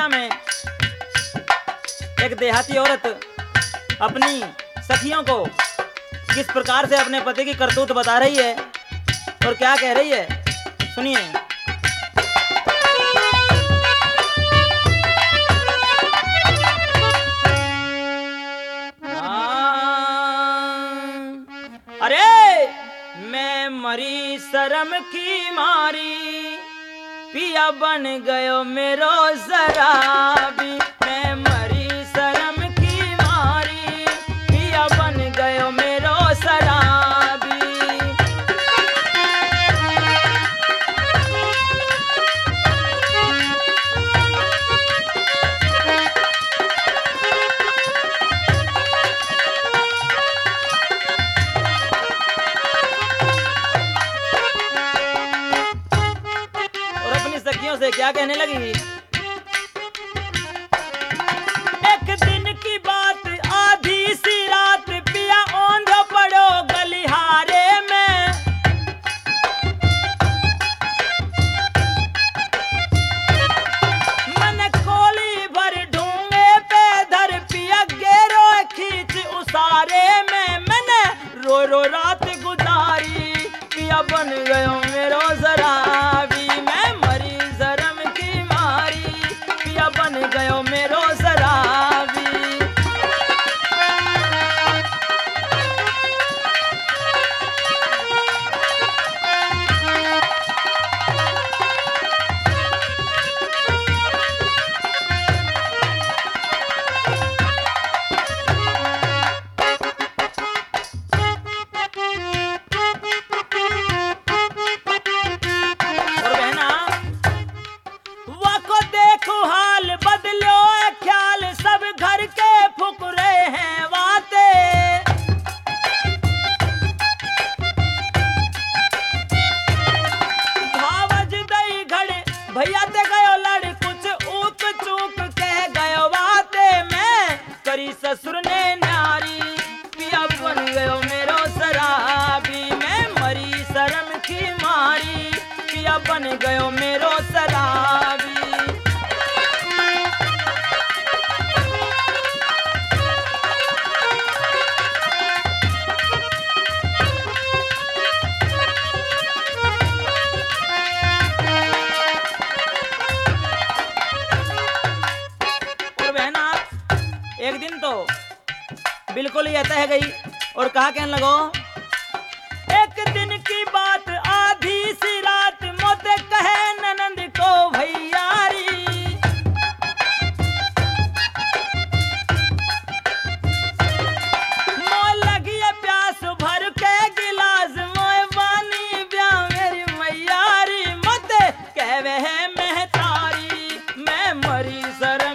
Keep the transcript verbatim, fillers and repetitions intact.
अयोध्या में एक देहाती औरत अपनी सखियों को किस प्रकार से अपने पति की करतूत बता रही है और क्या कह रही है, सुनिए। अरे मैं मरी शर्म की मारी, पिया बन गयो मेरो शराबी। मैं मरी शर्म की मारी, पिया बन गयो मेरो शराबी। से क्या कहने लगी, एक दिन की बात आधी सी रात, पिया औंधा पड़ो गलिहारे में। मन कोली भर ढूंगे पे धर, पिया गेरो खींच उसारे में। मैंने रो रो रात गुजारी, पिया बन गयो मेरो शराबी। बन गयो मेरो शराबी। भैया ते गयो लड़ कुछ ऊक चूक कह गयो बाते। मैं करी ससुर ने नारी, पिया बन गयो मेरो शराबी। मैं मरी शर्म की मारी, पिया बन गयो मेरो शराबी। एक दिन तो बिल्कुल ही तह गई और कहा कहने लगो, एक दिन की बात आधी सी रात, मोते कहे ननंद को भैयारी। मोय लगी प्यास भर के गिलास, मोय बानी ब्या मेरी मैयारी। मोते कहवे है महतारी, मैं मरी शर्म